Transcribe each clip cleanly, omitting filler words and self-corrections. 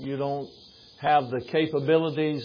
You don't have the capabilities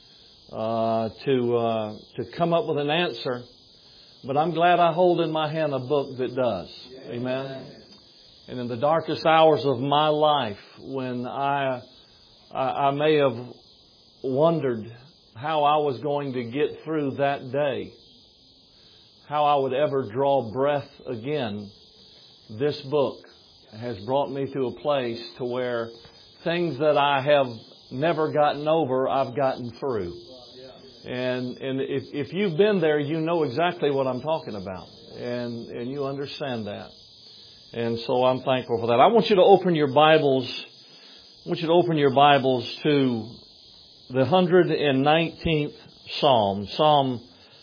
to come up with an answer. But I'm glad I hold in my hand a book that does. Amen. And in the darkest hours of my life, when I may have wondered how I was going to get through that day, how I would ever draw breath again, this book has brought me to a place to where things that I have never gotten over, I've gotten through. And if you've been there, you know exactly what I'm talking about. And you understand that. And so I'm thankful for that. I want you to open your Bibles. I want you to open your Bibles to the 119th Psalm. Psalm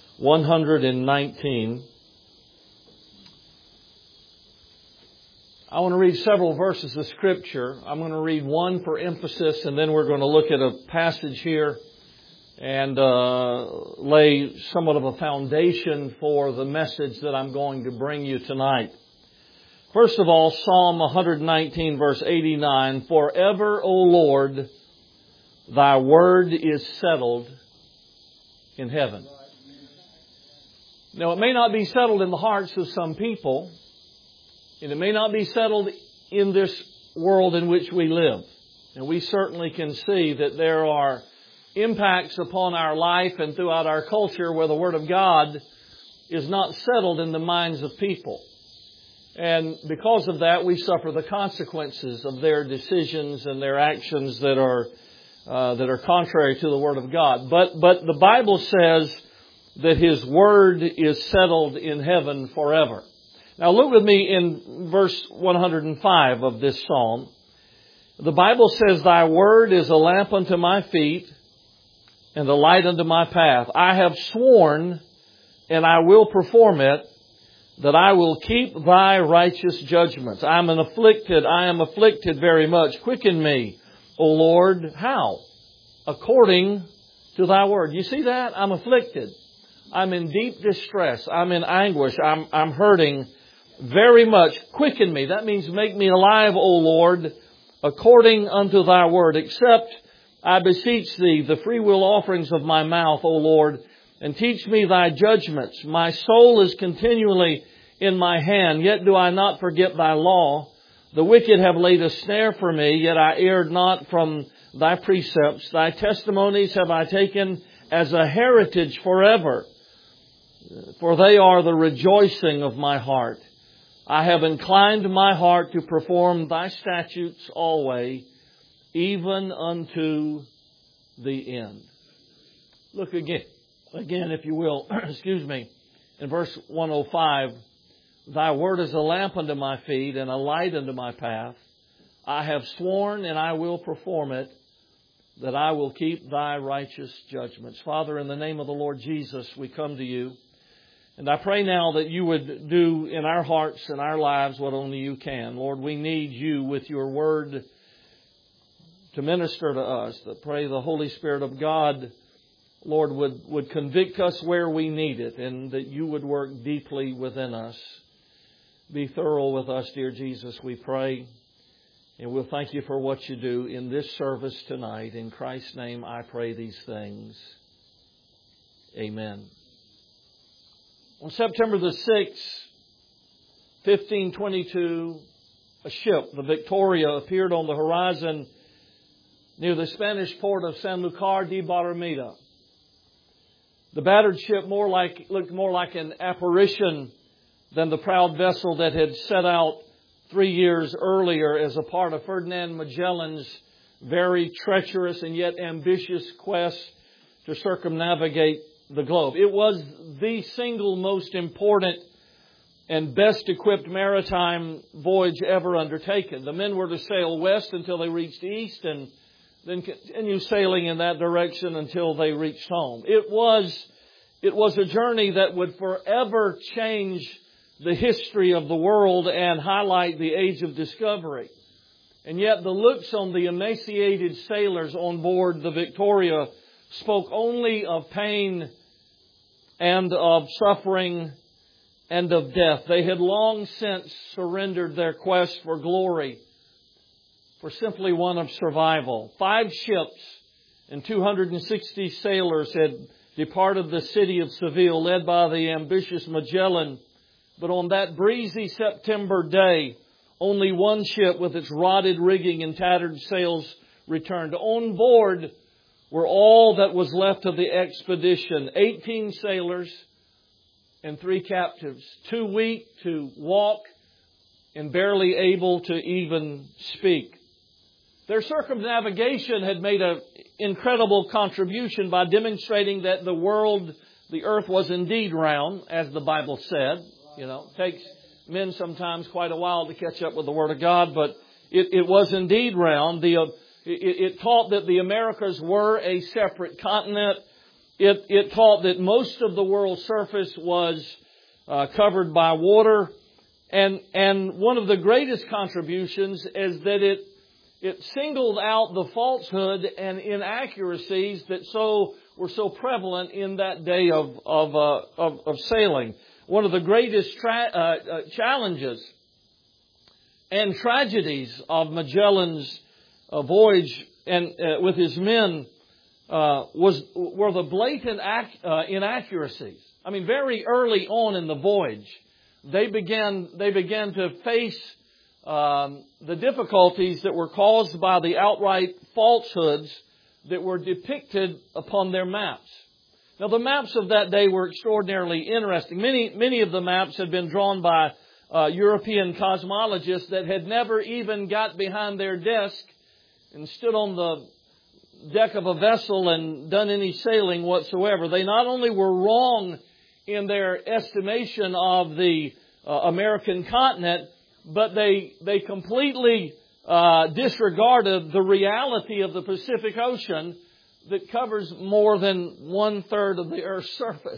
119. I want to read several verses of Scripture. I'm going to read one for emphasis, and then we're going to look at a passage here and lay somewhat of a foundation for the message that I'm going to bring you tonight. First of all, Psalm 119, verse 89, "Forever, O Lord, Thy word is settled in heaven." Now, it may not be settled in the hearts of some people, and it may not be settled in this world in which we live. And we certainly can see that there are impacts upon our life and throughout our culture where the Word of God is not settled in the minds of people. And because of that, we suffer the consequences of their decisions and their actions that are contrary to the Word of God. But the Bible says that His Word is settled in heaven forever. Now look with me in verse 105 of this psalm. The Bible says, "Thy word is a lamp unto my feet and a light unto my path. I have sworn, and I will perform it, that I will keep Thy righteous judgments. I am afflicted very much. Quicken me, O Lord." How? According to Thy word. You see that? I'm afflicted. I'm in deep distress. I'm in anguish. I'm hurting very much. Quicken me. That means make me alive, O Lord, according unto Thy word. Accept, I beseech Thee, the freewill offerings of my mouth, O Lord, and teach me Thy judgments. My soul is continually in my hand, yet do I not forget Thy law. The wicked have laid a snare for me, yet I erred not from Thy precepts. Thy testimonies have I taken as a heritage forever, for they are the rejoicing of my heart. I have inclined my heart to perform Thy statutes always, even unto the end. Look again, if you will, excuse me, in verse 105, "Thy word is a lamp unto my feet and a light unto my path. I have sworn and I will perform it, that I will keep Thy righteous judgments." Father, in the name of the Lord Jesus, we come to You. And I pray now that You would do in our hearts and our lives what only You can. Lord, we need You with Your word to minister to us. I pray the Holy Spirit of God, Lord, would convict us where we need it, and that You would work deeply within us. Be thorough with us, dear Jesus, we pray. And we'll thank You for what You do in this service tonight. In Christ's name I pray these things. Amen. On September the 6th, 1522, a ship, the Victoria, appeared on the horizon near the Spanish port of Sanlúcar de Barrameda. The battered ship looked more like an apparition than the proud vessel that had set out 3 years earlier as a part of Ferdinand Magellan's very treacherous and yet ambitious quest to circumnavigate the globe. It was the single most important and best equipped maritime voyage ever undertaken. The men were to sail west until they reached east, and then continue sailing in that direction until they reached home. It was a journey that would forever change the history of the world and highlight the age of discovery. And yet the looks on the emaciated sailors on board the Victoria spoke only of pain and of suffering and of death. They had long since surrendered their quest for glory for simply one of survival. 5 ships and 260 sailors had departed the city of Seville, led by the ambitious Magellan. But on that breezy September day, only one ship with its rotted rigging and tattered sails returned. On board were all that was left of the expedition, 18 sailors and 3 captives, too weak to walk and barely able to even speak. Their circumnavigation had made an incredible contribution by demonstrating that the earth was indeed round, as the Bible said. You know, it takes men sometimes quite a while to catch up with the Word of God, but it was indeed round. It taught that the Americas were a separate continent. It taught that most of the world's surface was covered by water. And one of the greatest contributions is that it singled out the falsehood and inaccuracies that were so prevalent in that day of sailing. One of the greatest challenges and tragedies of Magellan's voyage and with his men were the blatant inaccuracies. I mean, very early on in the voyage, they began to face the difficulties that were caused by the outright falsehoods that were depicted upon their maps. Now, the maps of that day were extraordinarily interesting. Many of the maps had been drawn by European cosmologists that had never even got behind their desk and stood on the deck of a vessel and done any sailing whatsoever. They not only were wrong in their estimation of the American continent, but they completely disregarded the reality of the Pacific Ocean that covers more than 1/3 of the Earth's surface.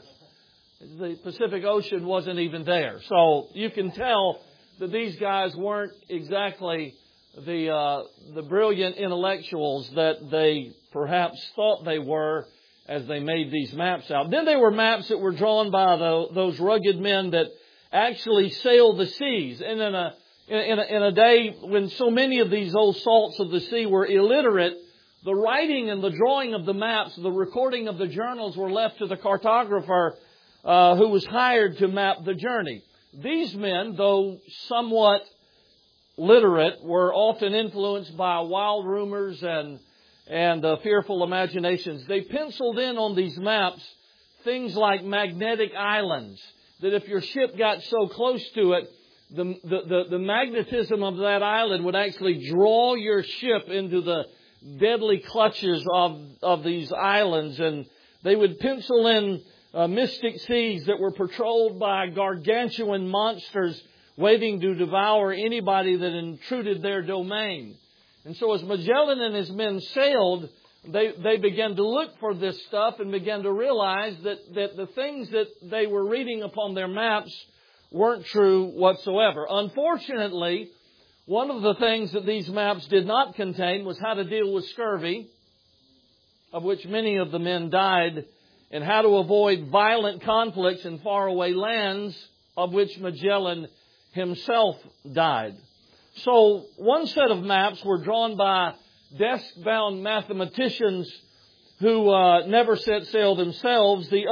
The Pacific Ocean wasn't even there. So you can tell that these guys weren't exactly the brilliant intellectuals that they perhaps thought they were as they made these maps out. Then there were maps that were drawn by those rugged men that actually sailed the seas. And in a day when so many of these old salts of the sea were illiterate, the writing and the drawing of the maps, the recording of the journals were left to the cartographer who was hired to map the journey. These men, though somewhat literate, were often influenced by wild rumors and fearful imaginations. They penciled in on these maps things like magnetic islands, that if your ship got so close to it, the magnetism of that island would actually draw your ship into the deadly clutches of these islands. And they would pencil in mystic seas that were patrolled by gargantuan monsters waiting to devour anybody that intruded their domain. And so as Magellan and his men sailed, they began to look for this stuff and began to realize that the things that they were reading upon their maps weren't true whatsoever. Unfortunately, one of the things that these maps did not contain was how to deal with scurvy, of which many of the men died, and how to avoid violent conflicts in faraway lands, of which Magellan himself died. So one set of maps were drawn by desk-bound mathematicians who never set sail themselves. The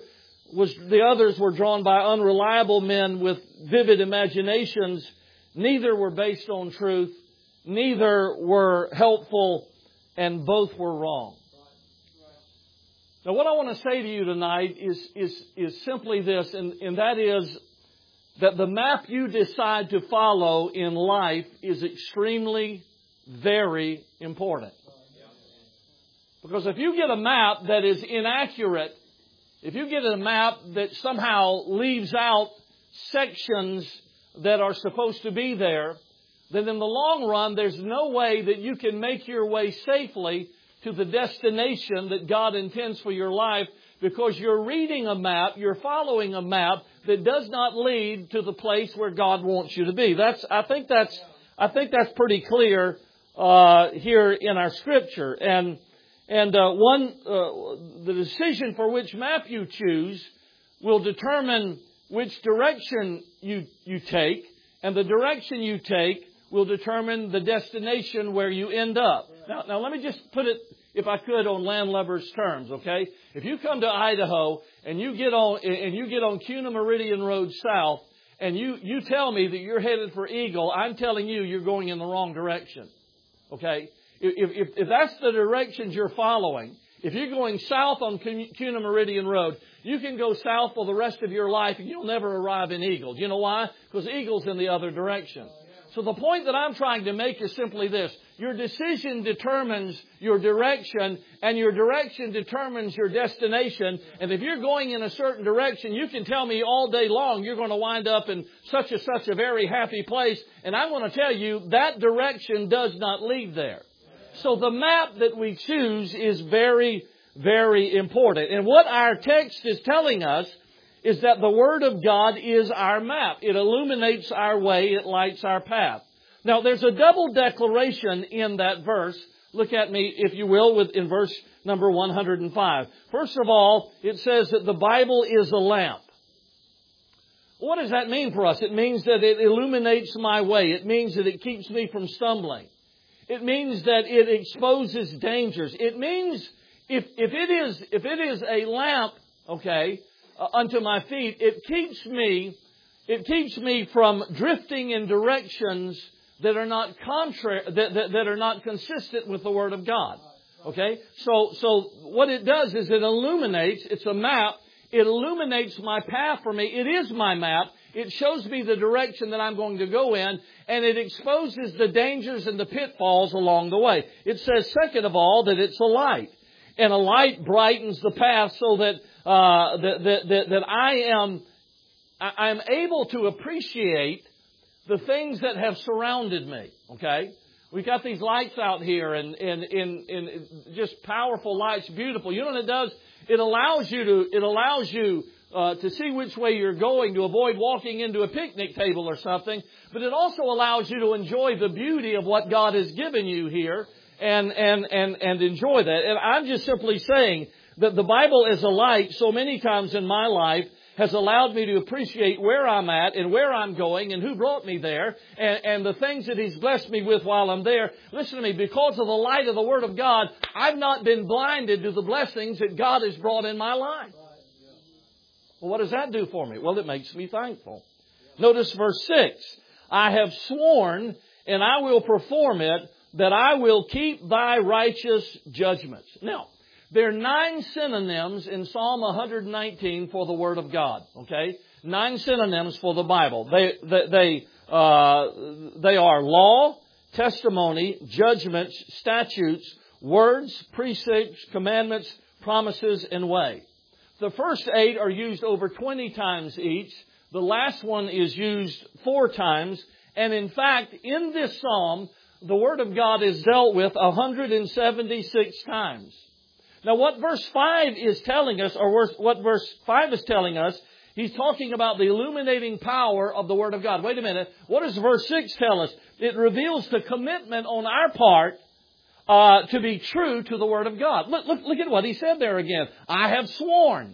others were drawn by unreliable men with vivid imaginations. Neither were based on truth, neither were helpful, and both were wrong. Now, what I want to say to you tonight is simply this, and that is that the map you decide to follow in life is extremely, very important. Because if you get a map that is inaccurate, if you get a map that somehow leaves out sections that are supposed to be there, then in the long run, there's no way that you can make your way safely to the destination that God intends for your life, because you're reading a map, you're following a map that does not lead to the place where God wants you to be. I think that's pretty clear here in our Scripture. And the decision for which map you choose will determine which direction you take, and the direction you take will determine the destination where you end up. Now let me just put it, if I could, on landlubbers terms, okay? If you come to Idaho and you get on Cuna Meridian Road South and you tell me that you're headed for Eagle, I'm telling you you're going in the wrong direction. Okay? If that's the directions you're following, if you're going south on Cuna Meridian Road, you can go south for the rest of your life and you'll never arrive in Eagle. Do you know why? Because Eagle's in the other direction. So the point that I'm trying to make is simply this. Your decision determines your direction, and your direction determines your destination. And if you're going in a certain direction, you can tell me all day long you're going to wind up in such a very happy place. And I'm going to tell you that direction does not lead there. So the map that we choose is very, very important. And what our text is telling us is that the Word of God is our map. It illuminates our way. It lights our path. Now, there's a double declaration in that verse. Look at me, if you will, in verse number 105. First of all, it says that the Bible is a lamp. What does that mean for us? It means that it illuminates my way. It means that it keeps me from stumbling. It means that it exposes dangers. It means if it is a lamp, okay, unto my feet, it keeps me from drifting in directions that are not contrary, that are not consistent with the Word of God. Okay? So what it does is it illuminates, it's a map, it illuminates my path for me. It is my map. It shows me the direction that I'm going to go in, and it exposes the dangers and the pitfalls along the way. It says, second of all, that it's a light. And a light brightens the path so that I am able to appreciate the things that have surrounded me. Okay, we've got these lights out here, and just powerful lights, beautiful. You know what it does? It allows you to see which way you're going, to avoid walking into a picnic table or something. But it also allows you to enjoy the beauty of what God has given you here. And enjoy that. And I'm just simply saying that the Bible as a light so many times in my life has allowed me to appreciate where I'm at and where I'm going and who brought me there and the things that He's blessed me with while I'm there. Listen to me, because of the light of the Word of God, I've not been blinded to the blessings that God has brought in my life. Well, what does that do for me? Well, it makes me thankful. Notice verse 6. I have sworn and I will perform it, that I will keep thy righteous judgments. Now, there are 9 synonyms in Psalm 119 for the Word of God. Okay? 9 synonyms for the Bible. They are law, testimony, judgments, statutes, words, precepts, commandments, promises, and way. The first 8 are used over 20 times each. The last one is used 4 times. And in fact, in this psalm, the Word of God is dealt with 176 times. Now what verse 5 is telling us, or what verse 5 is telling us, he's talking about the illuminating power of the Word of God. Wait a minute. What does verse 6 tell us? It reveals the commitment on our part to be true to the Word of God. Look at what he said there again. I have sworn.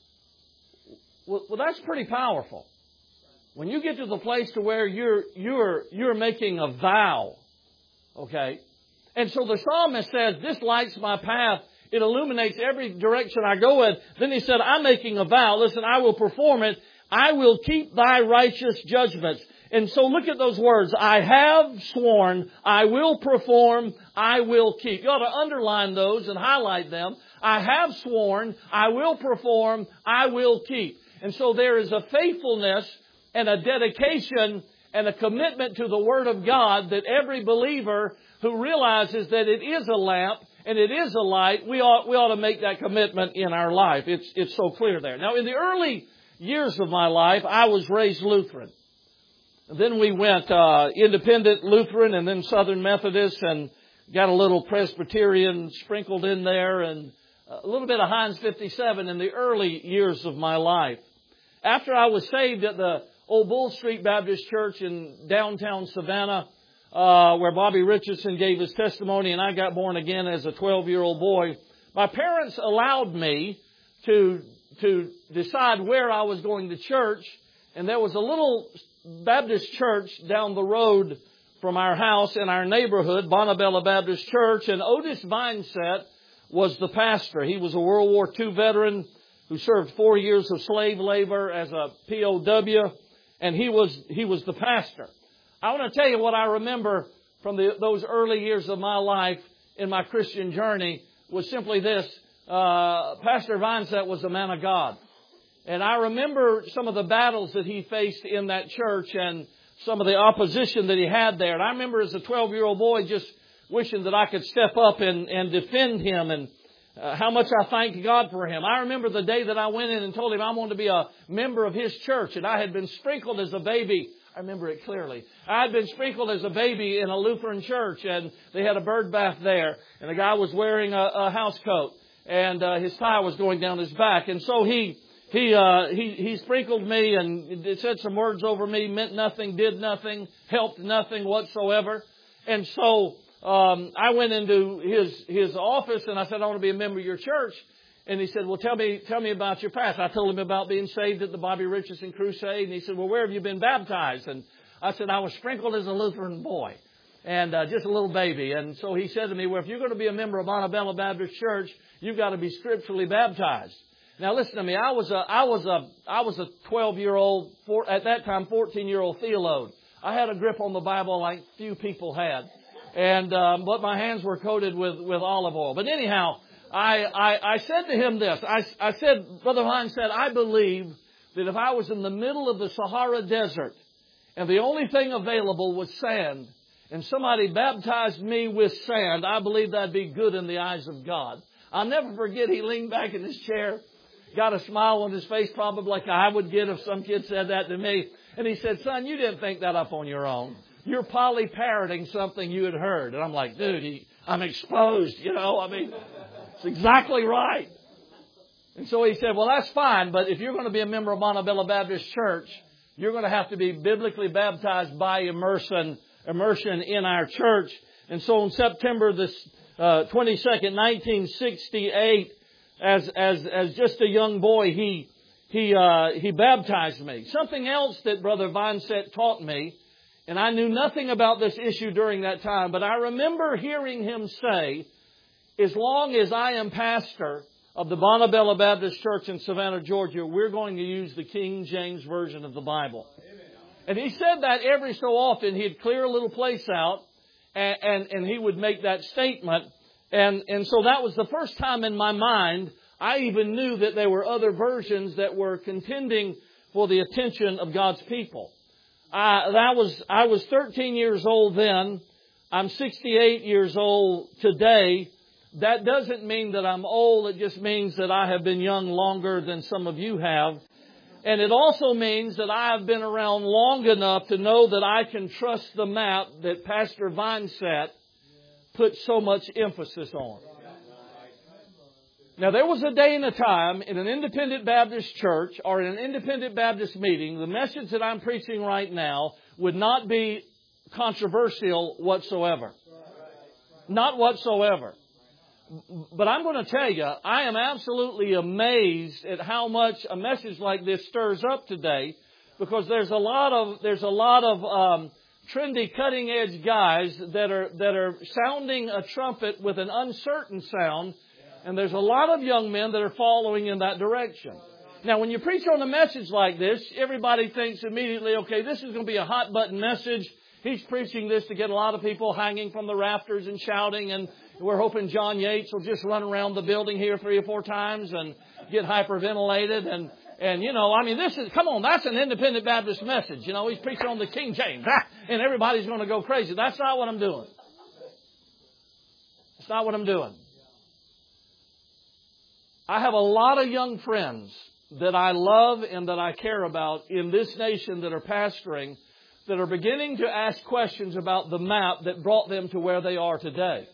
Well, that's pretty powerful. When you get to the place to where you're making a vow, okay? And so the psalmist says, this lights my path. It illuminates every direction I go in. Then he said, I'm making a vow. Listen, I will perform it. I will keep thy righteous judgments. And so look at those words. I have sworn. I will perform. I will keep. You ought to underline those and highlight them. I have sworn. I will perform. I will keep. And so there is a faithfulness and a dedication and a commitment to the Word of God that every believer who realizes that it is a lamp and it is a light, we ought to make that commitment in our life. It's so clear there. Now, in the early years of my life, I was raised Lutheran. Then we went Independent Lutheran and then Southern Methodist and got a little Presbyterian sprinkled in there and a little bit of Heinz 57 in the early years of my life. After I was saved at the Old Bull Street Baptist Church in downtown Savannah, where Bobby Richardson gave his testimony, and I got born again as a 12-year-old boy, my parents allowed me to decide where I was going to church, and there was a little Baptist church down the road from our house in our neighborhood, Bonabella Baptist Church, and Otis Vineset was the pastor. He was a World War II veteran who served 4 years of slave labor as a POW, and he was the pastor. I want to tell you what I remember from those early years of my life in my Christian journey was simply this. Pastor Vineset was a man of God. And I remember some of the battles that he faced in that church and some of the opposition that he had there. And I remember as a 12-year-old boy just wishing that I could step up and defend him, and how much I thanked God for him. I remember the day that I went in and told him I wanted to be a member of his church, and I had been sprinkled as a baby. I remember it clearly. I had been sprinkled as a baby in a Lutheran church, and they had a bird bath there, and the guy was wearing a house coat, and his tie was going down his back. And so he sprinkled me and it said some words over me, meant nothing, did nothing, helped nothing whatsoever. And so I went into his office and I said, I want to be a member of your church. And he said, well, tell me about your past. I told him about being saved at the Bobby Richardson Crusade. And he said, well, where have you been baptized? And I said, I was sprinkled as a Lutheran boy and just a little baby. And so he said to me, well, if you're going to be a member of Bonabella Baptist Church, you've got to be scripturally baptized. Now listen to me. I was a 12-year-old, at that time 14-year-old theologian. I had a grip on the Bible like few people had, and but my hands were coated with olive oil. But anyhow, I said to him this. I said, Brother Hines said, I believe that if I was in the middle of the Sahara Desert and the only thing available was sand, and somebody baptized me with sand, I believe that'd be good in the eyes of God. I'll never forget, he leaned back in his chair, got a smile on his face, probably like I would get if some kid said that to me. And he said, son, you didn't think that up on your own. You're poly-parroting something you had heard. And I'm like, dude, I'm exposed, it's exactly right. And so he said, well, that's fine, but if you're going to be a member of Bonabella Baptist Church, you're going to have to be biblically baptized by immersion in our church. And so on September the 22nd, 1968, as just a young boy, he baptized me. Something else that Brother Vineset taught me, and I knew nothing about this issue during that time, but I remember hearing him say, as long as I am pastor of the Bonabella Baptist Church in Savannah, Georgia, we're going to use the King James Version of the Bible. And he said that every so often. He'd clear a little place out, and he would make that statement. And so that was the first time in my mind I even knew that there were other versions that were contending for the attention of God's people. I was 13 years old then. I'm 68 years old today. That doesn't mean that I'm old. It just means that I have been young longer than some of you have. And it also means that I have been around long enough to know that I can trust the map that Pastor Vineset put so much emphasis on. Now, there was a day and a time in an independent Baptist church or in an independent Baptist meeting, the message that I'm preaching right now would not be controversial whatsoever. Not whatsoever. But I'm going to tell you, I am absolutely amazed at how much a message like this stirs up today, because there's a lot of trendy, cutting-edge guys that are sounding a trumpet with an uncertain sound, and there's a lot of young men that are following in that direction. Now, when you preach on a message like this, everybody thinks immediately, okay, this is going to be a hot-button message. He's preaching this to get a lot of people hanging from the rafters and shouting, and we're hoping John Yates will just run around the building here 3 or 4 times and get hyperventilated. And that's an independent Baptist message. He's preaching on the King James, and everybody's going to go crazy. That's not what I'm doing. It's not what I'm doing. I have a lot of young friends that I love and that I care about in this nation that are pastoring, that are beginning to ask questions about the map that brought them to where they are today.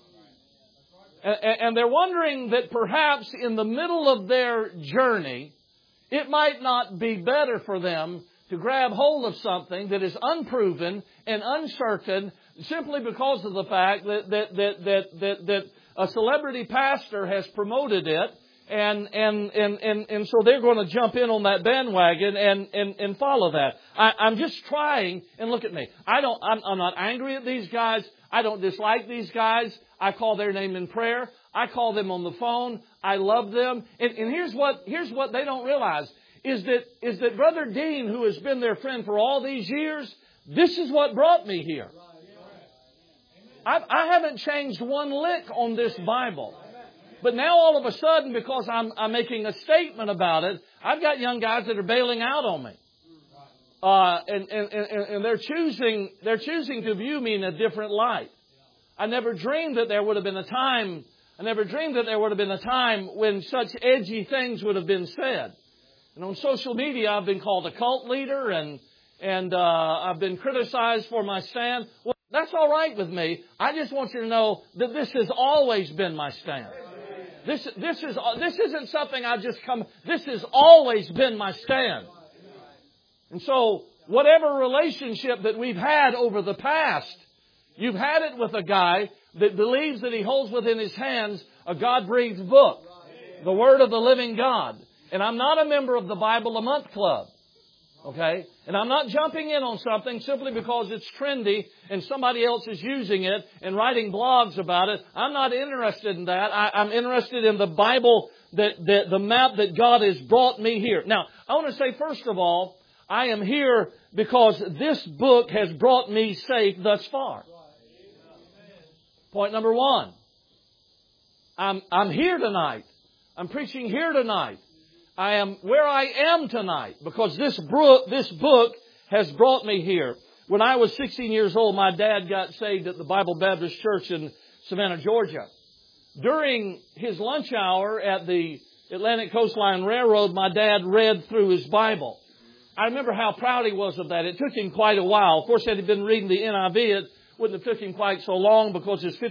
And they're wondering that perhaps in the middle of their journey, it might not be better for them to grab hold of something that is unproven and uncertain simply because of the fact that a celebrity pastor has promoted it And so they're going to jump in on that bandwagon and follow that. I'm just trying, and look at me. I'm not angry at these guys. I don't dislike these guys. I call their name in prayer. I call them on the phone. I love them. And here's what they don't realize is that Brother Dean, who has been their friend for all these years, this is what brought me here. I haven't changed one lick on this Bible. But now all of a sudden, because I'm making a statement about it, I've got young guys that are bailing out on me. And they're choosing to view me in a different light. I never dreamed that there would have been a time when such edgy things would have been said. And on social media, I've been called a cult leader and I've been criticized for my stand. Well, that's all right with me. I just want you to know that this has always been my stand. This isn't something this has always been my stand. And so, whatever relationship that we've had over the past, you've had it with a guy that believes that he holds within his hands a God-breathed book, the Word of the living God. And I'm not a member of the Bible a Month Club. Okay? And I'm not jumping in on something simply because it's trendy and somebody else is using it and writing blogs about it. I'm not interested in that. I'm interested in the Bible, the map that God has brought me here. Now, I want to say, first of all, I am here because this book has brought me safe thus far. Point number one. I'm here tonight. I'm preaching here tonight. I am where I am tonight because this book has brought me here. When I was 16 years old, my dad got saved at the Bible Baptist Church in Savannah, Georgia. During his lunch hour at the Atlantic Coastline Railroad, my dad read through his Bible. I remember how proud he was of that. It took him quite a while. Of course, had he been reading the NIV, it wouldn't have took him quite so long because there's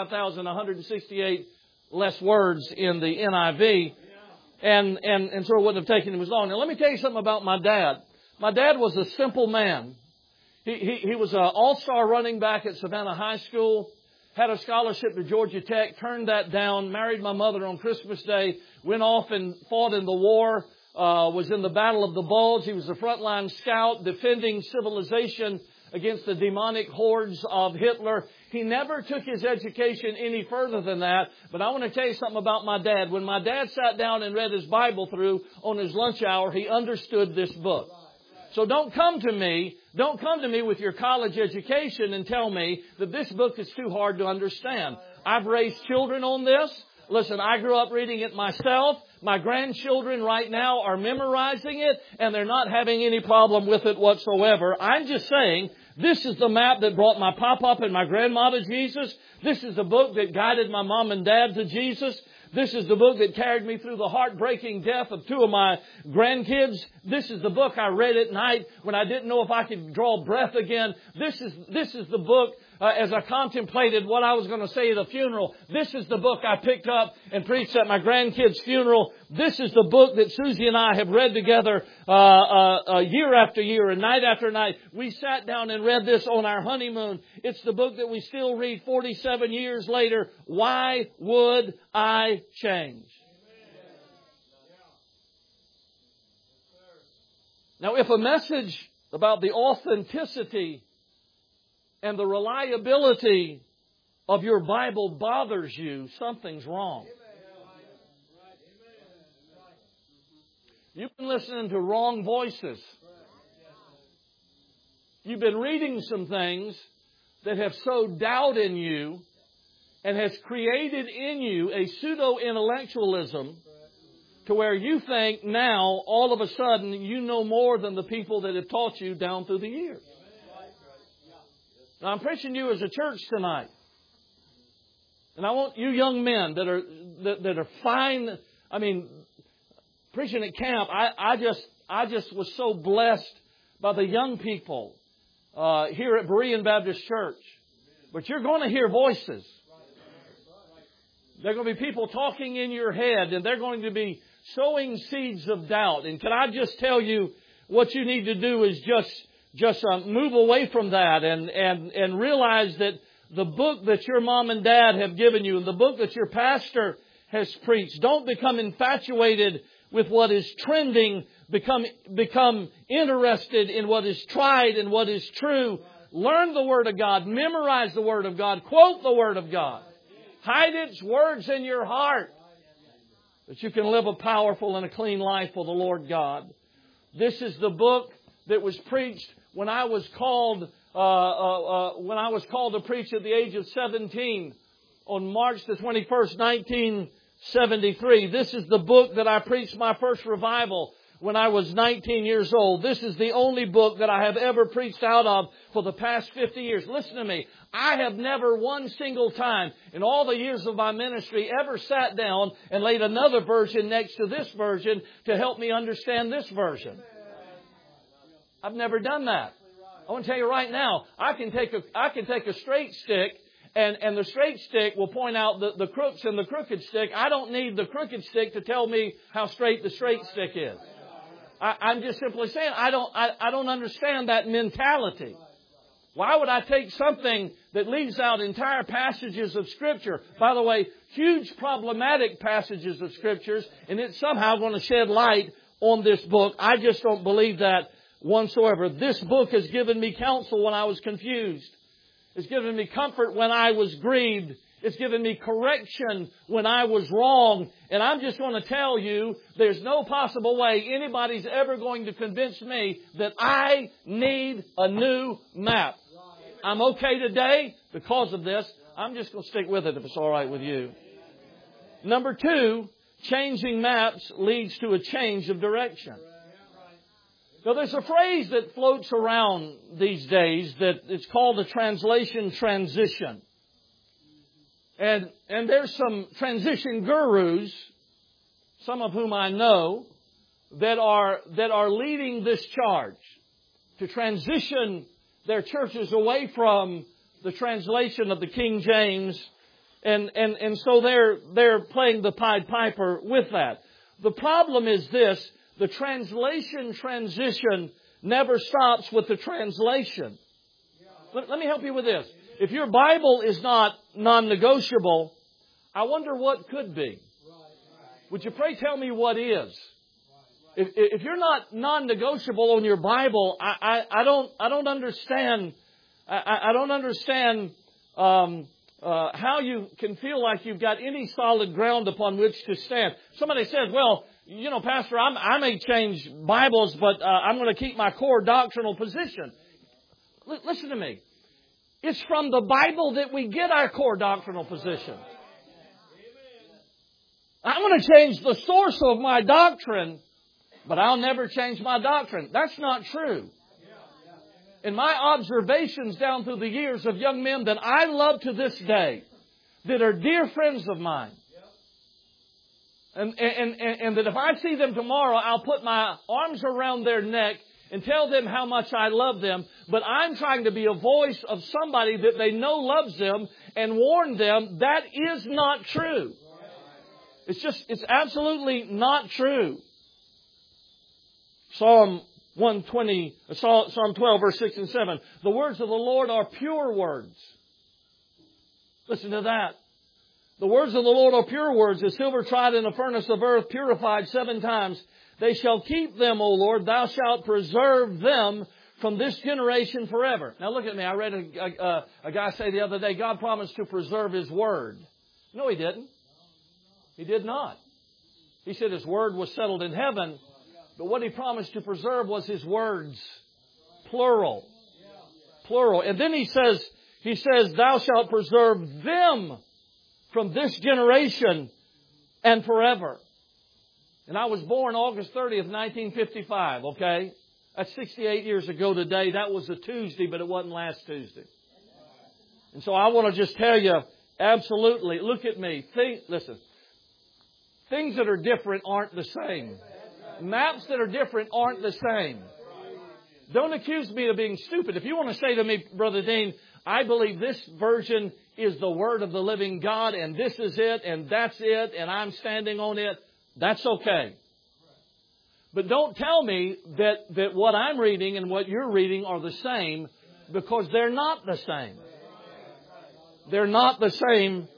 55,168 less words in the NIV. And so it wouldn't have taken him as long. Now, let me tell you something about my dad. My dad was a simple man. He was an all-star running back at Savannah High School, had a scholarship to Georgia Tech, turned that down, married my mother on Christmas Day, went off and fought in the war, was in the Battle of the Bulge. He was a frontline scout defending civilization against the demonic hordes of Hitler. He never took his education any further than that. But I want to tell you something about my dad. When my dad sat down and read his Bible through on his lunch hour, he understood this book. So don't come to me with your college education and tell me that this book is too hard to understand. I've raised children on this. Listen, I grew up reading it myself. My grandchildren right now are memorizing it, and they're not having any problem with it whatsoever. I'm just saying, this is the map that brought my pop-up and my grandma to Jesus. This is the book that guided my mom and dad to Jesus. This is the book that carried me through the heartbreaking death of two of my grandkids. This is the book I read at night when I didn't know if I could draw breath again. This is the book as I contemplated what I was going to say at a funeral. This is the book I picked up and preached at my grandkids' funeral. This is the book that Susie and I have read together year after year and night after night. We sat down and read this on our honeymoon. It's the book that we still read 47 years later. Why would I change? Now, if a message about the authenticity and the reliability of your Bible bothers you, something's wrong. You've been listening to wrong voices. You've been reading some things that have sowed doubt in you and has created in you a pseudo-intellectualism to where you think now, all of a sudden, you know more than the people that have taught you down through the years. Now, I'm preaching to you as a church tonight. And I want you young men that are fine. I mean, preaching at camp, I just was so blessed by the young people here at Berean Baptist Church. But you're going to hear voices. There are going to be people talking in your head, and they're going to be sowing seeds of doubt. And can I just tell you, what you need to do is just move away from that and realize that the book that your mom and dad have given you and the book that your pastor has preached. Don't become infatuated with what is trending. Become interested in what is tried and what is true. Learn the Word of God. Memorize the Word of God. Quote the Word of God. Hide its words in your heart, that you can live a powerful and a clean life for the Lord God. This is the book that was preached when I was called to preach at the age of 17 on March the 21st, 1973. This is the book that I preached my first revival when I was 19 years old. This is the only book that I have ever preached out of for the past 50 years. Listen to me. I have never one single time in all the years of my ministry ever sat down and laid another version next to this version to help me understand this version. I've never done that. I want to tell you right now, I can take a straight stick and the straight stick will point out the crooks in the crooked stick. I don't need the crooked stick to tell me how straight the straight stick is. I'm just simply saying I don't understand that mentality. Why would I take something that leaves out entire passages of Scripture? By the way, huge problematic passages of Scriptures, and it's somehow going to shed light on this book. I just don't believe that whatsoever. This book has given me counsel when I was confused. It's given me comfort when I was grieved. It's given me correction when I was wrong. And I'm just going to tell you, there's no possible way anybody's ever going to convince me that I need a new map. I'm okay today because of this. I'm just going to stick with it if it's all right with you. Number 2, changing maps leads to a change of direction. Now, there's a phrase that floats around these days that it's called the translation transition. And there's some transition gurus, some of whom I know, that are leading this charge to transition their churches away from the translation of the King James, and so they're playing the Pied Piper with that. The problem is this: the translation transition never stops with the translation. Let me help you with this. If your Bible is not non-negotiable, I wonder what could be. Would you pray tell me what is? If you're not non-negotiable on your Bible, I don't understand. I don't understand how you can feel like you've got any solid ground upon which to stand. Somebody says, "Well, you know, Pastor, I may change Bibles, but I'm going to keep my core doctrinal position." Listen to me. It's from the Bible that we get our core doctrinal position. I'm going to change the source of my doctrine, but I'll never change my doctrine. That's not true. In my observations down through the years of young men that I love to this day, that are dear friends of mine, and that if I see them tomorrow, I'll put my arms around their neck and tell them how much I love them, but I'm trying to be a voice of somebody that they know loves them and warn them that is not true. It's absolutely not true. Psalm 12, verse 6 and 7. The words of the Lord are pure words. Listen to that. The words of the Lord are pure words, as silver tried in a furnace of earth, purified 7 times. They shall keep them, O Lord. Thou shalt preserve them from this generation forever. Now look at me. I read a guy say the other day, God promised to preserve His Word. No, He didn't. He did not. He said His Word was settled in heaven, but what He promised to preserve was His words. Plural. Plural. And then He says, Thou shalt preserve them from this generation and forever. And I was born August 30th, 1955, okay? That's 68 years ago today. That was a Tuesday, but it wasn't last Tuesday. And so I want to just tell you, absolutely, look at me. Listen, things that are different aren't the same. Maps that are different aren't the same. Don't accuse me of being stupid. If you want to say to me, Brother Dean, I believe this version is the Word of the living God, and this is it, and that's it, and I'm standing on it, that's okay. But don't tell me that what I'm reading and what you're reading are the same, because they're not the same. They're not the same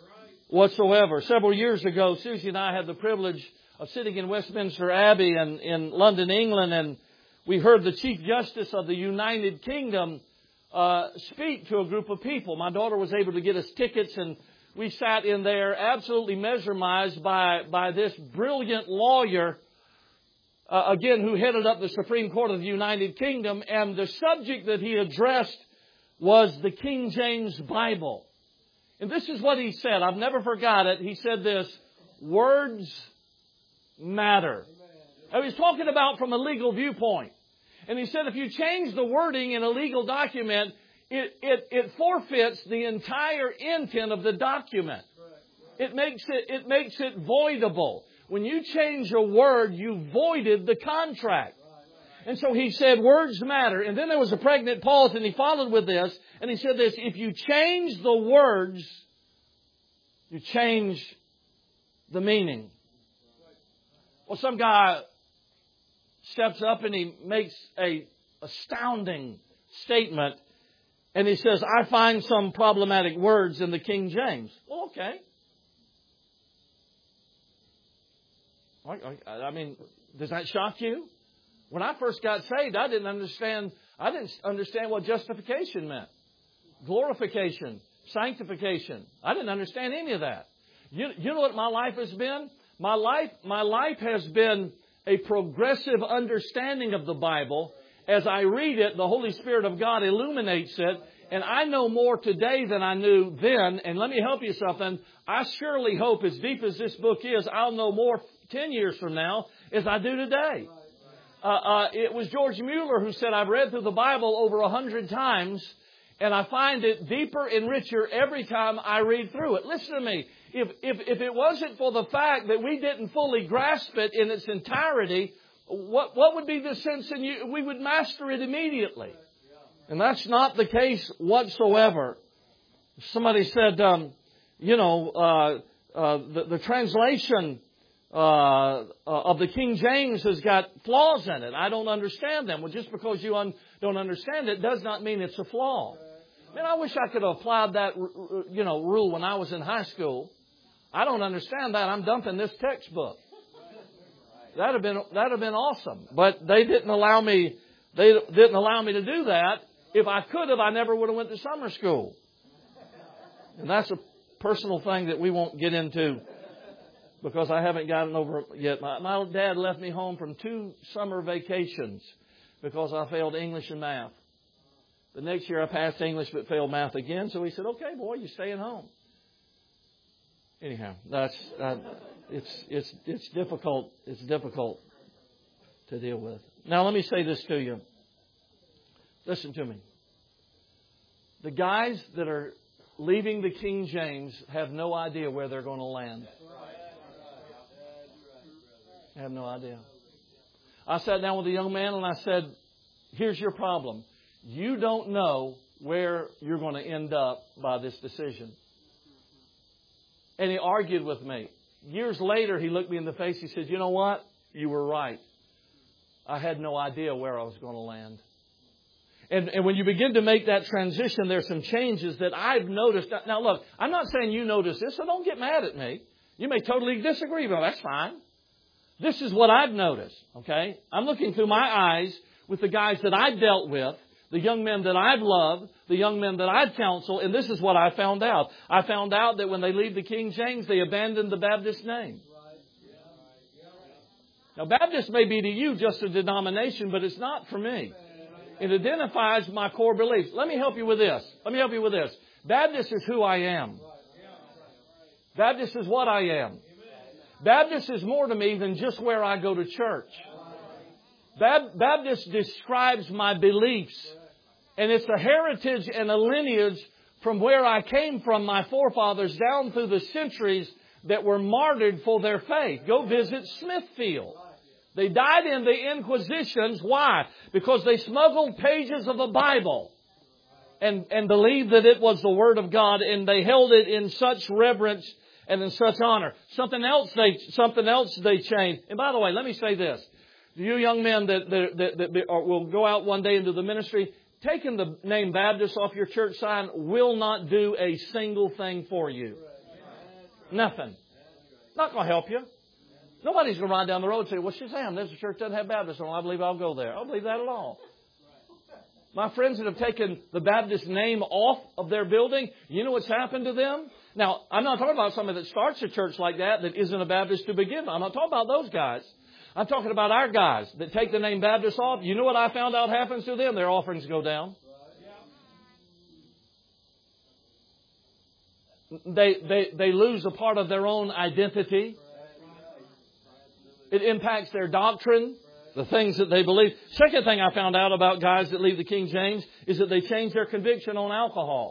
whatsoever. Several years ago, Susie and I had the privilege of sitting in Westminster Abbey in London, England, and we heard the Chief Justice of the United Kingdom speak to a group of people. My daughter was able to get us tickets, and we sat in there absolutely mesmerized by this brilliant lawyer, again, who headed up the Supreme Court of the United Kingdom, and the subject that he addressed was the King James Bible. And this is what he said. I've never forgot it. He said this: words matter. Now, he's talking about from a legal viewpoint. And he said if you change the wording in a legal document, it forfeits the entire intent of the document. It makes it voidable. When you change a word, you voided the contract. And so he said words matter. And then there was a pregnant pause, and he followed with this. And he said this: if you change the words, you change the meaning. Well, some guy steps up and he makes a astounding statement. And he says, I find some problematic words in the King James. Well, okay. I mean, does that shock you? When I first got saved, I didn't understand what justification meant. Glorification, sanctification. I didn't understand any of that. You know what my life has been? My life has been a progressive understanding of the Bible. As I read it, the Holy Spirit of God illuminates it. And I know more today than I knew then. And let me help you something. I surely hope, as deep as this book is, I'll know more 10 years from now as I do today. It was George Mueller who said, I've read through the Bible over 100 times, and I find it deeper and richer every time I read through it. Listen to me. If it wasn't for the fact that we didn't fully grasp it in its entirety, what would be the sense in you? We would master it immediately. And that's not the case whatsoever. Somebody said, the translation of the King James has got flaws in it. I don't understand them. Well, just because you don't understand it does not mean it's a flaw. Man, I wish I could have applied that, rule when I was in high school. I don't understand that. I'm dumping this textbook. That'd have been awesome. But they didn't allow me. They didn't allow me to do that. If I could have, I never would have went to summer school. And that's a personal thing that we won't get into because I haven't gotten over it yet. My dad left me home from 2 summer vacations because I failed English and math. The next year I passed English but failed math again. So he said, okay, boy, you're staying home. Anyhow, it's difficult. It's difficult to deal with. Now, let me say this to you. Listen to me. The guys that are leaving the King James have no idea where they're going to land. I have no idea. I sat down with a young man and I said, here's your problem. You don't know where you're going to end up by this decision. And he argued with me. Years later, he looked me in the face. He said, you know what? You were right. I had no idea where I was going to land. And when you begin to make that transition, there's some changes that I've noticed. Now, look, I'm not saying you notice this, so don't get mad at me. You may totally disagree, but that's fine. This is what I've noticed, okay? I'm looking through my eyes with the guys that I've dealt with, the young men that I've loved, the young men that I've counseled, and this is what I found out. I found out that when they leave the King James, they abandon the Baptist name. Now, Baptist may be to you just a denomination, but it's not for me. It identifies my core beliefs. Let me help you with this. Baptist is who I am. Baptist is what I am. Baptist is more to me than just where I go to church. Baptist describes my beliefs. And it's a heritage and a lineage from where I came from, my forefathers, down through the centuries that were martyred for their faith. Go visit Smithfield. They died in the Inquisitions. Why? Because they smuggled pages of the Bible and believed that it was the Word of God, and they held it in such reverence and in such honor. Something else they changed. And by the way, let me say this. You young men that will go out one day into the ministry, taking the name Baptist off your church sign will not do a single thing for you. Nothing. Not going to help you. Nobody's going to ride down the road and say, well, Shazam, this church doesn't have Baptists on. I believe I'll go there. I don't believe that at all. My friends that have taken the Baptist name off of their building, you know what's happened to them? Now, I'm not talking about somebody that starts a church like that isn't a Baptist to begin with. I'm not talking about those guys. I'm talking about our guys that take the name Baptist off. You know what I found out happens to them? Their offerings go down. They lose a part of their own identity. It impacts their doctrine, the things that they believe. Second thing I found out about guys that leave the King James is that they change their conviction on alcohol.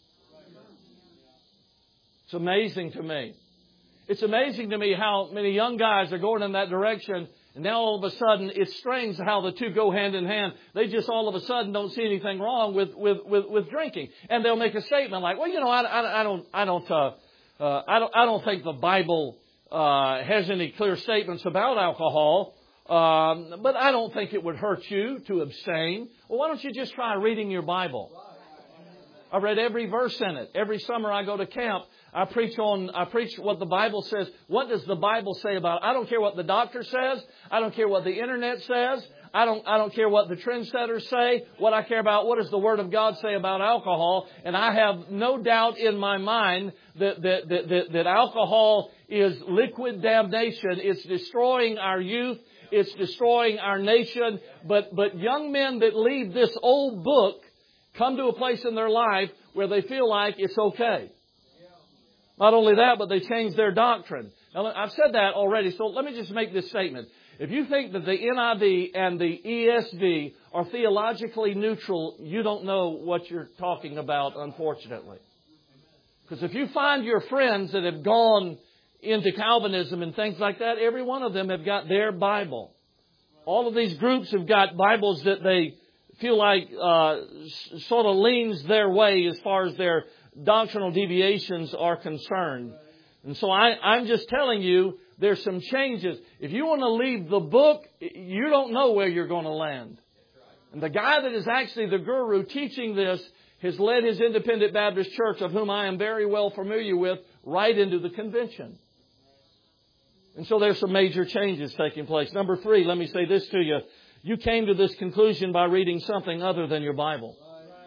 It's amazing to me. It's amazing to me how many young guys are going in that direction, and now all of a sudden it's strange how the two go hand in hand. They just all of a sudden don't see anything wrong with drinking, and they'll make a statement like, "Well, you know, I don't think the Bible has any clear statements about alcohol, but I don't think it would hurt you to abstain." Well, why don't you just try reading your Bible? I read every verse in it. Every summer I go to camp. I preach what the Bible says. What does the Bible say about it? I don't care what the doctor says. I don't care what the internet says. I don't care what the trendsetters say. What I care about, what does the Word of God say about alcohol? And I have no doubt in my mind that alcohol is liquid damnation. It's destroying our youth. It's destroying our nation. But young men that leave this old book come to a place in their life where they feel like it's okay. Not only that, but they change their doctrine. Now, I've said that already, so let me just make this statement. If you think that the NIV and the ESV are theologically neutral, you don't know what you're talking about, unfortunately. Because if you find your friends that have gone into Calvinism and things like that, every one of them have got their Bible. All of these groups have got Bibles that they feel like sort of leans their way as far as their doctrinal deviations are concerned. And so I'm just telling you, there's some changes. If you want to leave the book, you don't know where you're going to land. And the guy that is actually the guru teaching this has led his independent Baptist church, of whom I am very well familiar with, right into the convention. And so there's some major changes taking place. Number 3, let me say this to you. You came to this conclusion by reading something other than your Bible.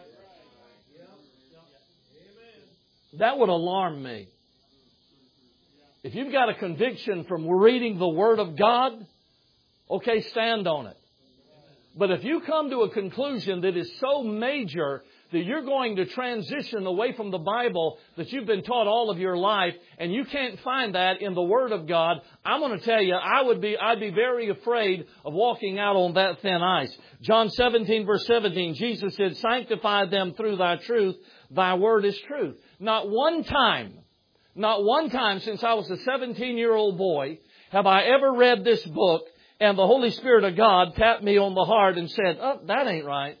That would alarm me. If you've got a conviction from reading the Word of God, okay, stand on it. But if you come to a conclusion that is so major that you're going to transition away from the Bible that you've been taught all of your life, and you can't find that in the Word of God, I'm going to tell you, I'd be very afraid of walking out on that thin ice. John 17, verse 17, Jesus said, "Sanctify them through Thy truth. Thy Word is truth." Not one time since I was a 17-year-old boy have I ever read this book and the Holy Spirit of God tapped me on the heart and said, "Oh, that ain't right."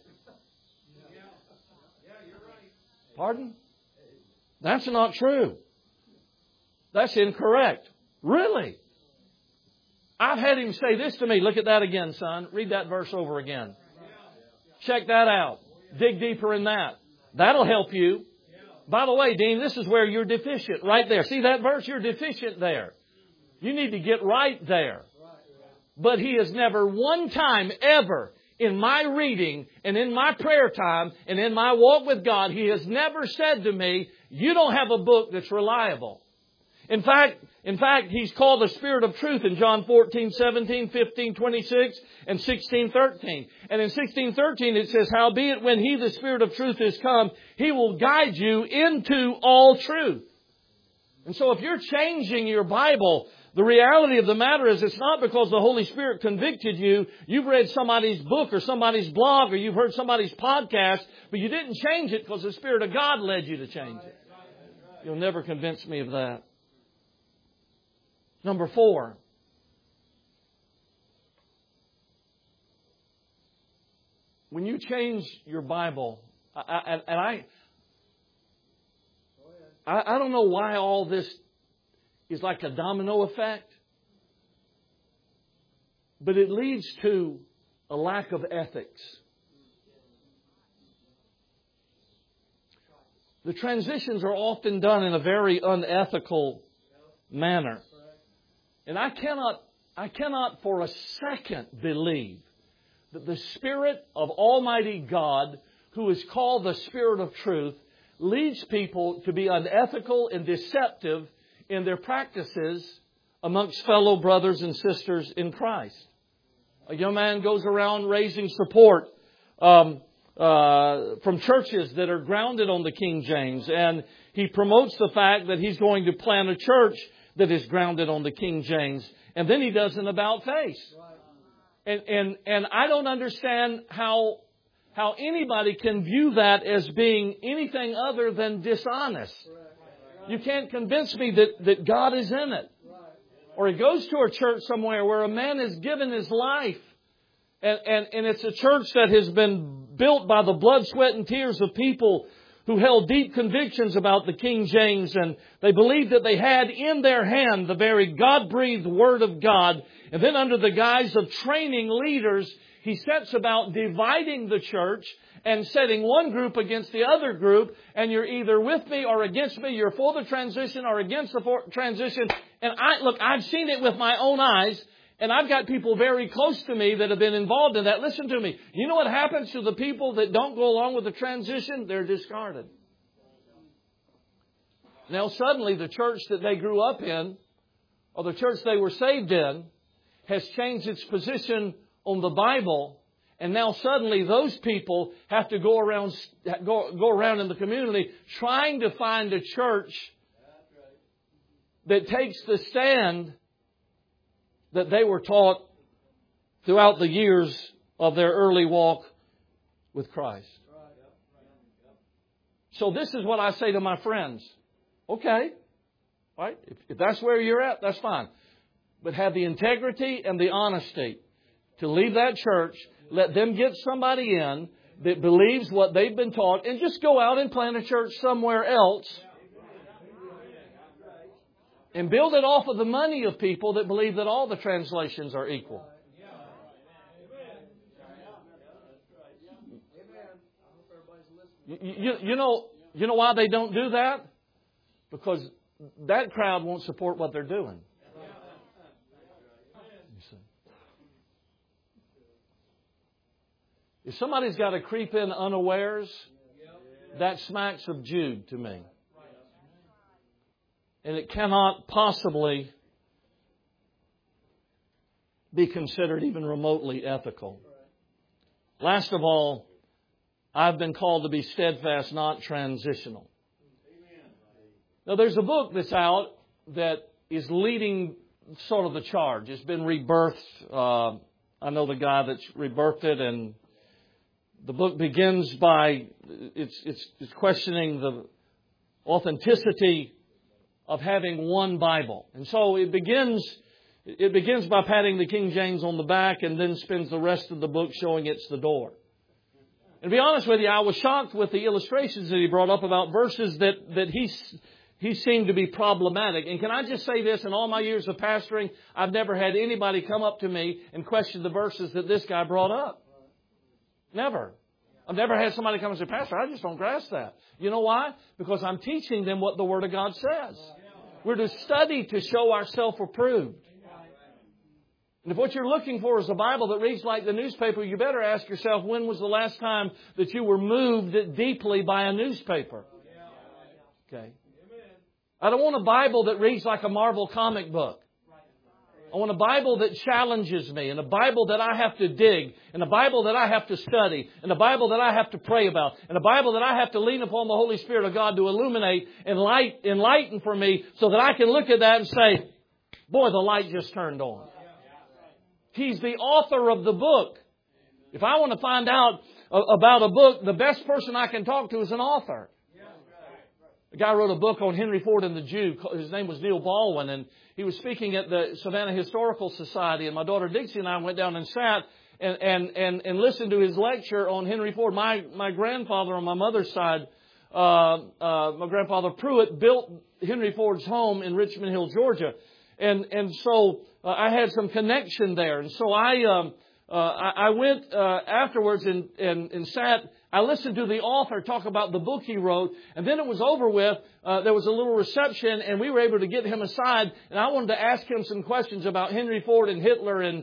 Pardon? That's not true. That's incorrect. Really? I've had him say this to me. Look at that again, son. Read that verse over again. Check that out. Dig deeper in that. That'll help you. By the way, Dean, this is where you're deficient. Right there. See that verse? You're deficient there. You need to get right there. But he has never one time ever in my reading and in my prayer time and in my walk with God, he has never said to me, "You don't have a book that's reliable." In fact, he's called the Spirit of Truth in John 14, 17, 15, 26, and 16, 13. And in 16, 13 it says, "Howbeit when he, the Spirit of Truth, is come, he will guide you into all truth." And so if you're changing your Bible, the reality of the matter is it's not because the Holy Spirit convicted you. You've read somebody's book or somebody's blog or you've heard somebody's podcast, but you didn't change it because the Spirit of God led you to change it. You'll never convince me of that. Number 4. When you change your Bible, I don't know why all this is like a domino effect, but it leads to a lack of ethics. The transitions are often done in a very unethical manner. And I cannot for a second believe that the Spirit of Almighty God, who is called the Spirit of Truth, leads people to be unethical and deceptive in their practices amongst fellow brothers and sisters in Christ. A young man goes around raising support from churches that are grounded on the King James, and he promotes the fact that he's going to plant a church that is grounded on the King James, and then he does an about face. And I don't understand how anybody can view that as being anything other than dishonest. You can't convince me that God is in it. Or he goes to a church somewhere where a man has given his life, and it's a church that has been built by the blood, sweat, and tears of people who held deep convictions about the King James, and they believed that they had in their hand the very God-breathed Word of God. And then under the guise of training leaders, he sets about dividing the church and setting one group against the other group. And you're either with me or against me. You're for the transition or against the transition. And I've seen it with my own eyes. And I've got people very close to me that have been involved in that. Listen to me. You know what happens to the people that don't go along with the transition? They're discarded. Now suddenly the church that they grew up in, or the church they were saved in, has changed its position on the Bible. And now suddenly those people have to go around in the community trying to find a church that takes the stand that they were taught throughout the years of their early walk with Christ. So this is what I say to my friends. Okay, right? If that's where you're at, that's fine. But have the integrity and the honesty to leave that church. Let them get somebody in that believes what they've been taught, and just go out and plant a church somewhere else and build it off of the money of people that believe that all the translations are equal. You know why they don't do that? Because that crowd won't support what they're doing. If somebody's got to creep in unawares, that smacks of Jude to me. And it cannot possibly be considered even remotely ethical. Last of all, I've been called to be steadfast, not transitional. Now, there's a book that's out that is leading sort of the charge. It's been rebirthed. I know the guy that's rebirthed it, and the book begins by it's questioning the authenticity of having one Bible. And so it begins by patting the King James on the back, and then spends the rest of the book showing it's the door. And to be honest with you, I was shocked with the illustrations that he brought up about verses that he seemed to be problematic. And can I just say this, in all my years of pastoring, I've never had anybody come up to me and question the verses that this guy brought up. Never. I've never had somebody come and say, Pastor, I just don't grasp that. You know why? Because I'm teaching them what the Word of God says. We're to study to show ourselves approved. And if what you're looking for is a Bible that reads like the newspaper, you better ask yourself, when was the last time that you were moved deeply by a newspaper? Okay. I don't want a Bible that reads like a Marvel comic book. I want a Bible that challenges me, and a Bible that I have to dig, and a Bible that I have to study, and a Bible that I have to pray about, and a Bible that I have to lean upon the Holy Spirit of God to illuminate and enlighten for me, so that I can look at that and say, boy, the light just turned on. He's the author of the book. If I want to find out about a book, the best person I can talk to is an author. A guy wrote a book on Henry Ford and the Jew. His name was Neil Baldwin, and he was speaking at the Savannah Historical Society. And my daughter Dixie and I went down and sat and listened to his lecture on Henry Ford. My grandfather on my mother's side, my grandfather Pruitt, built Henry Ford's home in Richmond Hill, Georgia. And so I had some connection there. And so I I went afterwards and sat. I listened to the author talk about the book he wrote, and then it was over with. There was a little reception, and we were able to get him aside, and I wanted to ask him some questions about Henry Ford and Hitler and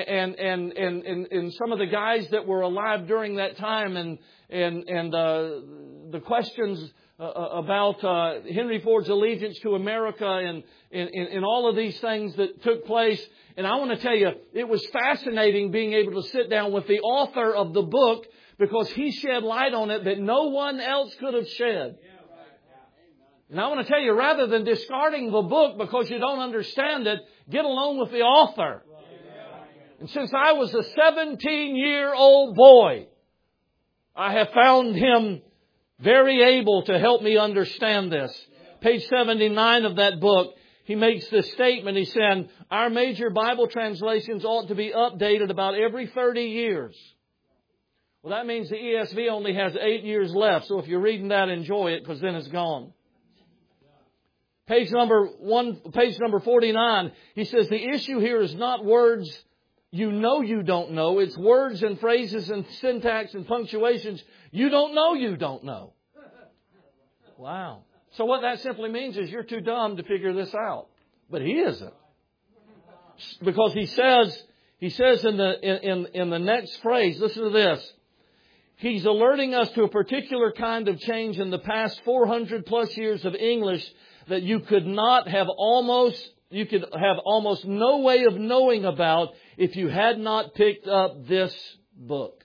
some of the guys that were alive during that time, and the questions about Henry Ford's allegiance to America and all of these things that took place. And I want to tell you, it was fascinating being able to sit down with the author of the book, because he shed light on it that no one else could have shed. And I want to tell you, rather than discarding the book because you don't understand it, get along with the author. And since I was a 17-year-old boy, I have found him very able to help me understand this. Page 79 of that book, he makes this statement. He said, our major Bible translations ought to be updated about every 30 years. Well, that means the ESV only has 8 years left. So if you're reading that, enjoy it, because then it's gone. Page number 49, he says the issue here is not words you don't know. It's words and phrases and syntax and punctuations you don't know. Wow. So what that simply means is you're too dumb to figure this out. But he isn't. Because he says in the next phrase, listen to this. He's alerting us to a particular kind of change in the past 400 plus years of English that you could have almost no way of knowing about if you had not picked up this book.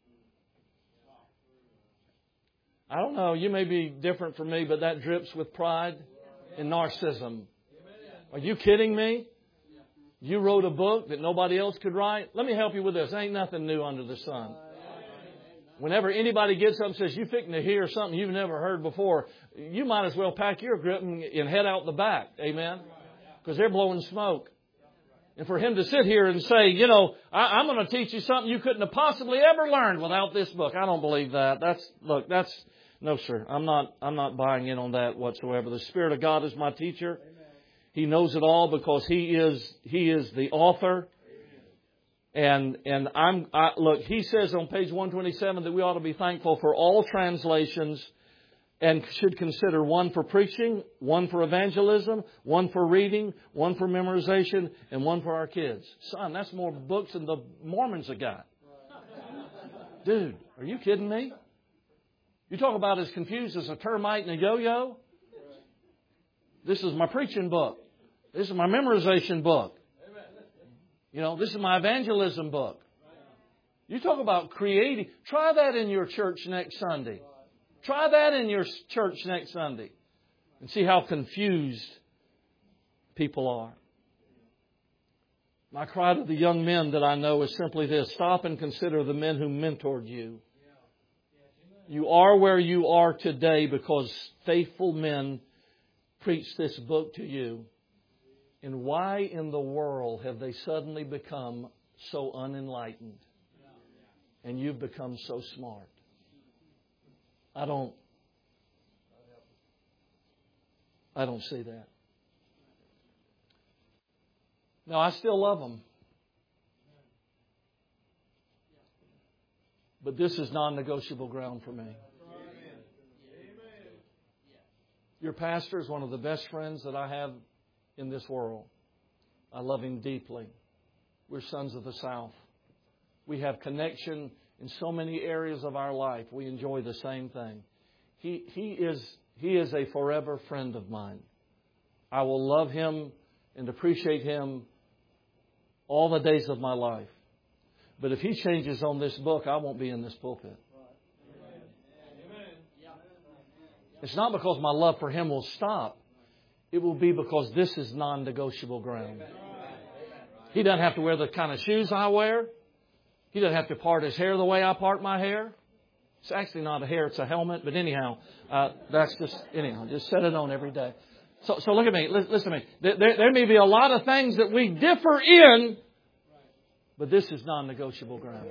I don't know, you may be different from me, but that drips with pride and narcissism. Are you kidding me? You wrote a book that nobody else could write? Let me help you with this. Ain't nothing new under the sun. Whenever anybody gets up and says, you're fixing to hear something you've never heard before, you might as well pack your grip and head out the back. Amen? Because they're blowing smoke. And for him to sit here and say, I'm going to teach you something you couldn't have possibly ever learned without this book. I don't believe that. No, sir. I'm not buying in on that whatsoever. The Spirit of God is my teacher. He knows it all because He is the author. And look, he says on page 127 that we ought to be thankful for all translations and should consider one for preaching, one for evangelism, one for reading, one for memorization, and one for our kids. Son, that's more books than the Mormons have got. Dude, are you kidding me? You talk about as confused as a termite and a yo-yo? This is my preaching book. This is my memorization book. This is my evangelism book. You talk about creating. Try that in your church next Sunday. Try that in your church next Sunday. And see how confused people are. My cry to the young men that I know is simply this. Stop and consider the men who mentored you. You are where you are today because faithful men preached this book to you. And why in the world have they suddenly become so unenlightened? And you've become so smart. I don't see that. Now, I still love them. But this is non-negotiable ground for me. Your pastor is one of the best friends that I have in this world. I love him deeply. We're sons of the South. We have connection in so many areas of our life. We enjoy the same thing. He is a forever friend of mine. I will love him and appreciate him all the days of my life. But if he changes on this book, I won't be in this pulpit. It's not because my love for him will stop. It will be because this is non-negotiable ground. He doesn't have to wear the kind of shoes I wear. He doesn't have to part his hair the way I part my hair. It's actually not a hair, it's a helmet. But anyhow, just set it on every day. So look at me. Listen to me. There may be a lot of things that we differ in, but this is non-negotiable ground.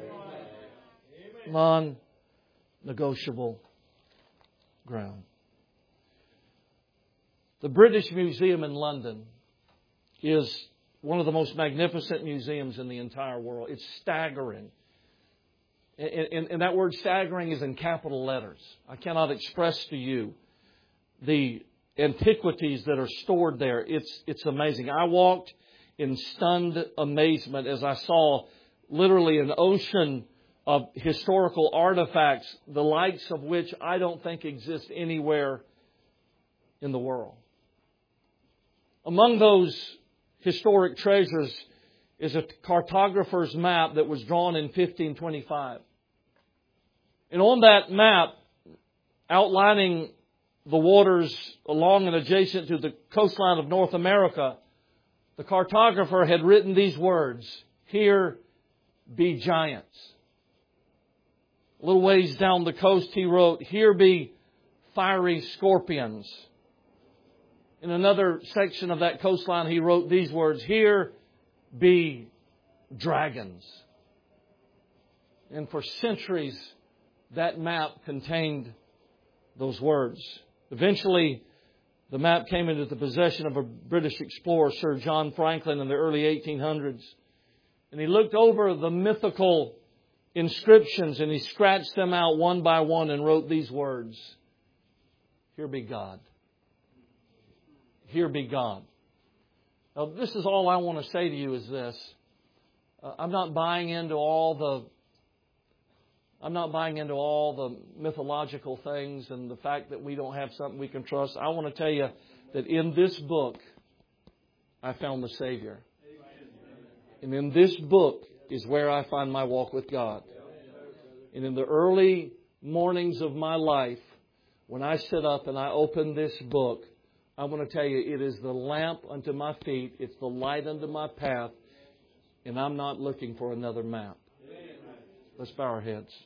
Non-negotiable ground. The British Museum in London is one of the most magnificent museums in the entire world. It's staggering. And that word staggering is in capital letters. I cannot express to you the antiquities that are stored there. It's amazing. I walked in stunned amazement as I saw literally an ocean of historical artifacts, the likes of which I don't think exist anywhere in the world. Among those historic treasures is a cartographer's map that was drawn in 1525. And on that map, outlining the waters along and adjacent to the coastline of North America, the cartographer had written these words, "Here be giants." A little ways down the coast he wrote, "Here be fiery scorpions." In another section of that coastline he wrote these words, "Here be dragons." And for centuries that map contained those words. Eventually the map came into the possession of a British explorer, Sir John Franklin, in the early 1800s. And he looked over the mythical inscriptions and he scratched them out one by one and wrote these words, "Here be God. Here be God." Now, this is all I want to say to you is this. I'm not buying into all the mythological things and the fact that we don't have something we can trust. I want to tell you that in this book, I found the Savior. And in this book is where I find my walk with God. And in the early mornings of my life, when I sit up and I open this book, I want to tell you, it is the lamp unto my feet. It's the light unto my path. And I'm not looking for another map. Let's bow our heads.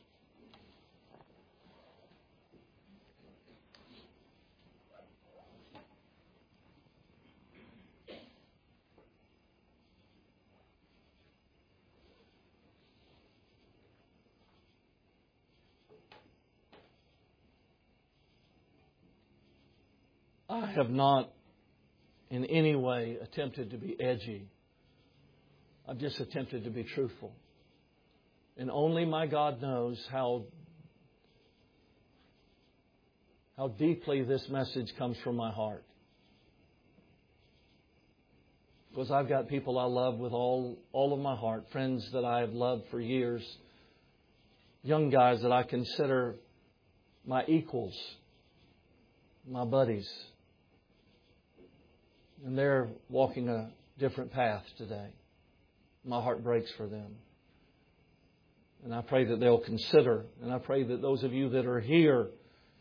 I have not in any way attempted to be edgy. I've just attempted to be truthful. And only my God knows how deeply this message comes from my heart. Because I've got people I love with all of my heart, friends that I have loved for years, young guys that I consider my equals, my buddies. And they're walking a different path today. My heart breaks for them. And I pray that they'll consider, and I pray that those of you that are here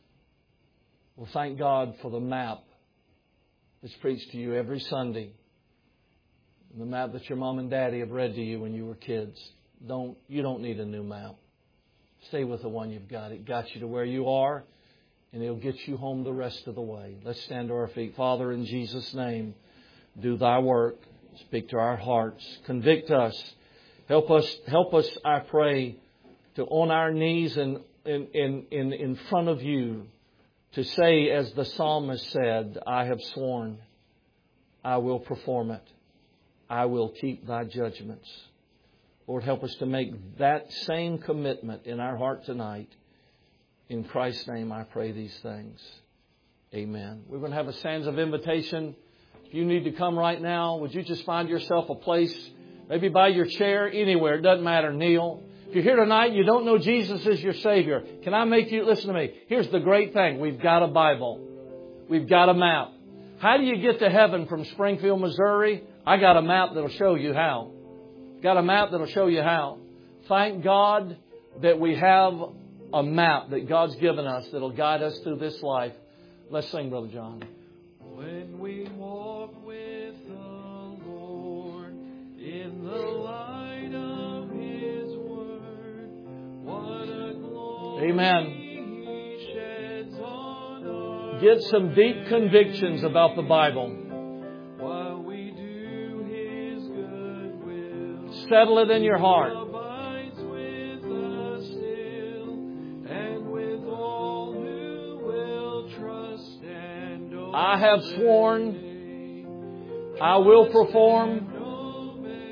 will thank God for the map that's preached to you every Sunday. And the map that your mom and daddy have read to you when you were kids. You don't need a new map. Stay with the one you've got. It got you to where you are, and it'll get you home the rest of the way. Let's stand to our feet. Father, in Jesus' name, do Thy work. Speak to our hearts. Convict us. Help us, I pray, to on our knees and in front of you to say, as the psalmist said, "I have sworn, I will perform it. I will keep Thy judgments." Lord, help us to make that same commitment in our heart tonight. In Christ's name I pray these things. Amen. We're going to have a stanza of invitation. If you need to come right now, would you just find yourself a place, maybe by your chair, anywhere. It doesn't matter. Kneel. If you're here tonight, you don't know Jesus as your Savior. Can I make you, listen to me. Here's the great thing. We've got a Bible. We've got a map. How do you get to heaven from Springfield, Missouri? I got a map that'll show you how. Got a map that'll show you how. Thank God that we have a map that God's given us that'll guide us through this life. Let's sing, Brother John. When we walk with the Lord in the light of His Word, what a glory Amen. He sheds on our Get some deep convictions about the Bible. while we do His good will. Settle it in your heart. Abides with us still, and with all who will trust and obey. I have sworn, I will perform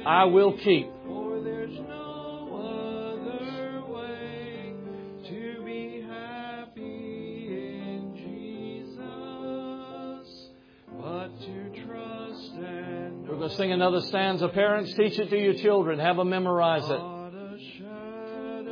I will keep. For there's no other way to be happy in Jesus but to trust and We're going to sing another stanza. Parents, teach it to your children. Have them memorize it.